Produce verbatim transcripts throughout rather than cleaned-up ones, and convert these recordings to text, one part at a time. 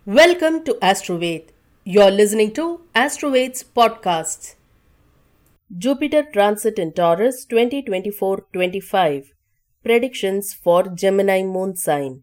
Welcome to Astroved. You're listening to Astroved's podcasts. Jupiter Transit in Taurus twenty twenty-four twenty-five. Predictions for Gemini Moon Sign.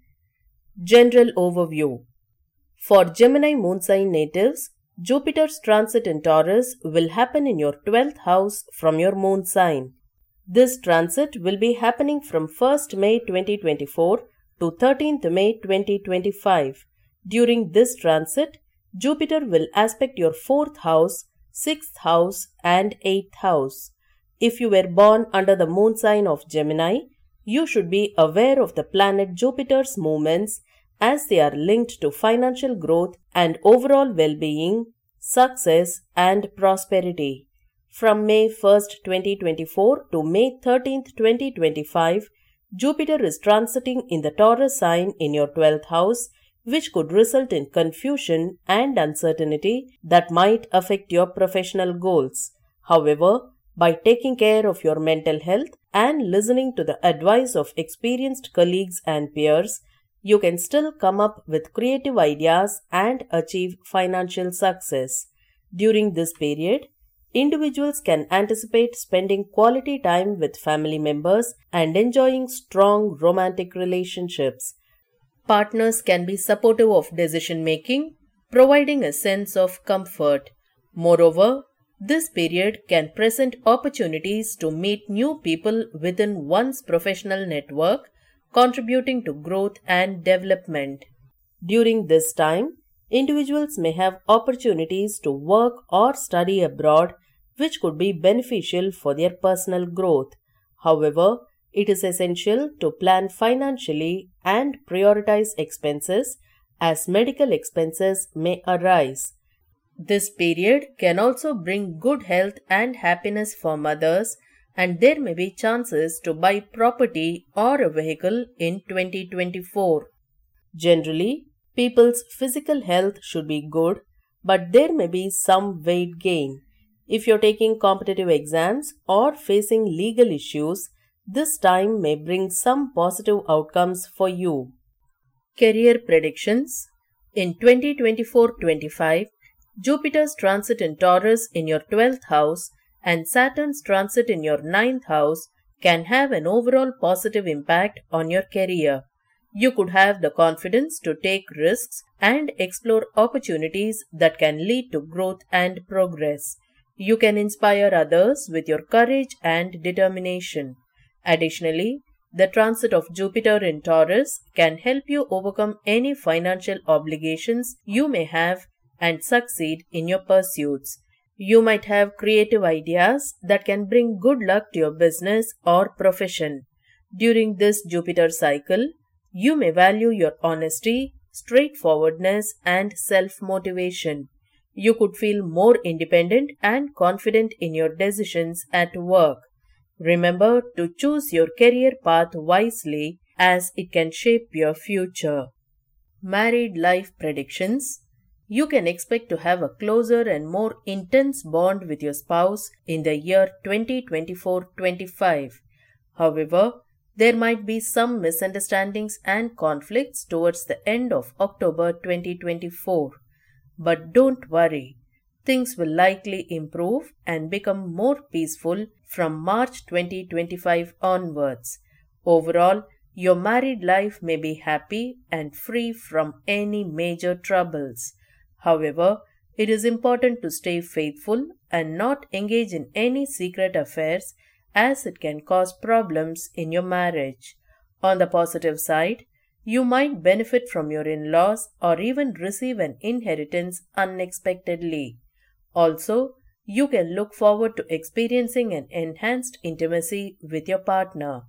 General Overview. For Gemini Moon Sign natives, Jupiter's transit in Taurus will happen in your twelfth house from your moon sign. This transit will be happening from first May twenty twenty-four to thirteenth May twenty twenty-five. During this transit, Jupiter will aspect your fourth house, sixth house, and eighth house. If you were born under the moon sign of Gemini, you should be aware of the planet Jupiter's movements as they are linked to financial growth and overall well-being, success, and prosperity. From May first, twenty twenty-four to May thirteenth, twenty twenty-five, Jupiter is transiting in the Taurus sign in your twelfth house, which could result in confusion and uncertainty that might affect your professional goals. However, by taking care of your mental health and listening to the advice of experienced colleagues and peers, you can still come up with creative ideas and achieve financial success. During this period, individuals can anticipate spending quality time with family members and enjoying strong romantic relationships. Partners can be supportive of decision making, providing a sense of comfort. Moreover, this period can present opportunities to meet new people within one's professional network, contributing to growth and development. During this time, individuals may have opportunities to work or study abroad, which could be beneficial for their personal growth. However, it is essential to plan financially and prioritize expenses as medical expenses may arise. This period can also bring good health and happiness for mothers, and there may be chances to buy property or a vehicle in twenty twenty-four. Generally, people's physical health should be good, but there may be some weight gain. If you're taking competitive exams or facing legal issues, this time may bring some positive outcomes for you. Career predictions. In twenty twenty-four twenty-five, Jupiter's transit in Taurus in your twelfth house and Saturn's transit in your ninth house can have an overall positive impact on your career. You could have the confidence to take risks and explore opportunities that can lead to growth and progress. You can inspire others with your courage and determination. Additionally, the transit of Jupiter in Taurus can help you overcome any financial obligations you may have and succeed in your pursuits. You might have creative ideas that can bring good luck to your business or profession. During this Jupiter cycle, you may value your honesty, straightforwardness, and self-motivation. You could feel more independent and confident in your decisions at work. Remember to choose your career path wisely as it can shape your future. Married life predictions. You can expect to have a closer and more intense bond with your spouse in the year twenty twenty-four twenty-five. However, there might be some misunderstandings and conflicts towards the end of October twenty twenty-four. But don't worry. Things will likely improve and become more peaceful from March twenty twenty-five onwards. Overall, your married life may be happy and free from any major troubles. However, it is important to stay faithful and not engage in any secret affairs as it can cause problems in your marriage. On the positive side, you might benefit from your in-laws or even receive an inheritance unexpectedly. Also, you can look forward to experiencing an enhanced intimacy with your partner.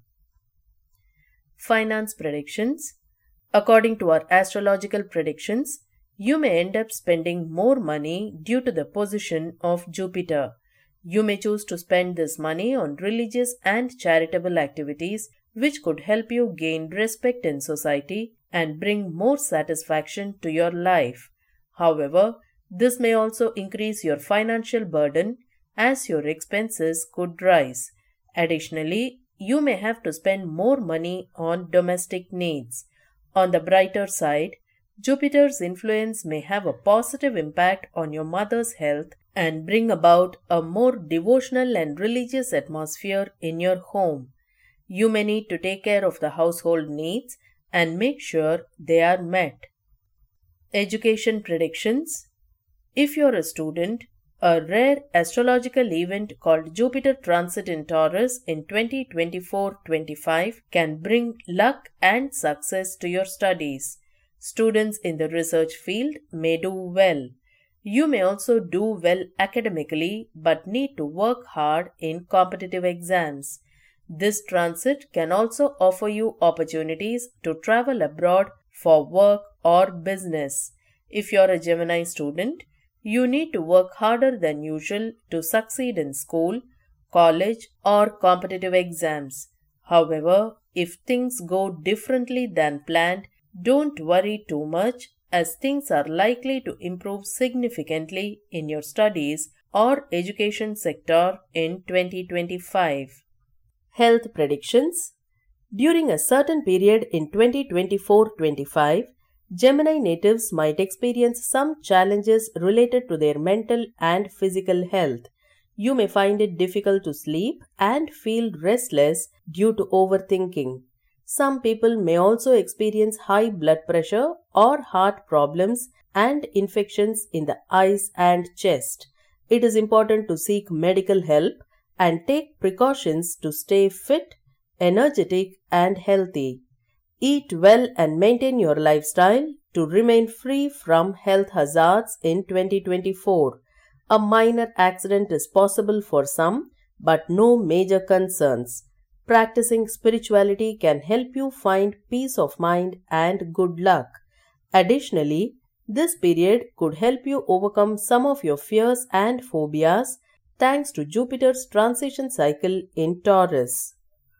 Finance predictions. According to our astrological predictions, you may end up spending more money due to the position of Jupiter. You may choose to spend this money on religious and charitable activities, which could help you gain respect in society and bring more satisfaction to your life. However, this may also increase your financial burden as your expenses could rise. Additionally, you may have to spend more money on domestic needs. On the brighter side, Jupiter's influence may have a positive impact on your mother's health and bring about a more devotional and religious atmosphere in your home. You may need to take care of the household needs and make sure they are met. Education predictions. If you're a student, a rare astrological event called Jupiter Transit in Taurus in twenty twenty-four twenty-five can bring luck and success to your studies. Students in the research field may do well. You may also do well academically but need to work hard in competitive exams. This transit can also offer you opportunities to travel abroad for work or business. If you're a Gemini student, you need to work harder than usual to succeed in school, college, or competitive exams. However, if things go differently than planned, don't worry too much, as things are likely to improve significantly in your studies or education sector in twenty twenty-five. Health predictions. During a certain period in twenty twenty-four twenty-five, Gemini natives might experience some challenges related to their mental and physical health. You may find it difficult to sleep and feel restless due to overthinking. Some people may also experience high blood pressure or heart problems and infections in the eyes and chest. It is important to seek medical help and take precautions to stay fit, energetic, and healthy. Eat well and maintain your lifestyle to remain free from health hazards in twenty twenty-four. A minor accident is possible for some, but no major concerns. Practicing spirituality can help you find peace of mind and good luck. Additionally, this period could help you overcome some of your fears and phobias thanks to Jupiter's transition cycle in Taurus.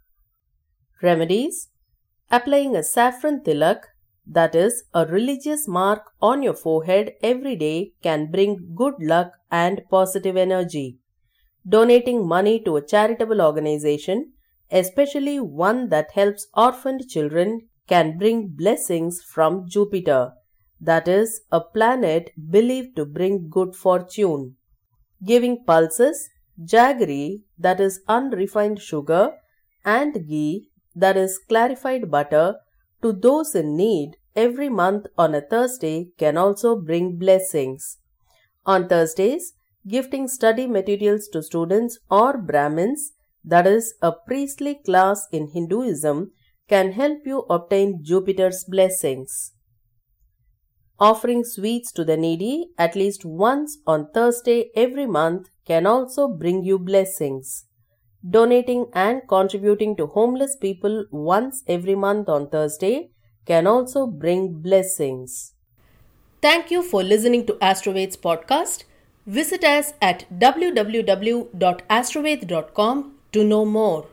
Remedies. Applying a saffron tilak, that is, a religious mark on your forehead every day, can bring good luck and positive energy. Donating money to a charitable organization, especially one that helps orphaned children, can bring blessings from Jupiter, that is, a planet believed to bring good fortune. Giving pulses, jaggery, that is unrefined sugar, and ghee, that is clarified butter, to those in need every month on a Thursday can also bring blessings. On Thursdays, gifting study materials to students or Brahmins, that is a priestly class in Hinduism, can help you obtain Jupiter's blessings. Offering sweets to the needy at least once on Thursday every month can also bring you blessings. Donating and contributing to homeless people once every month on Thursday can also bring blessings. Thank you for listening to Astroveds podcast. Visit us at w w w dot astroved dot com to know more.